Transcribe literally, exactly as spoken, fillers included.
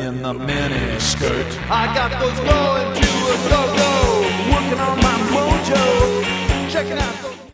in the mini skirt. I got those going to a go-go, working on my mojo, checking out those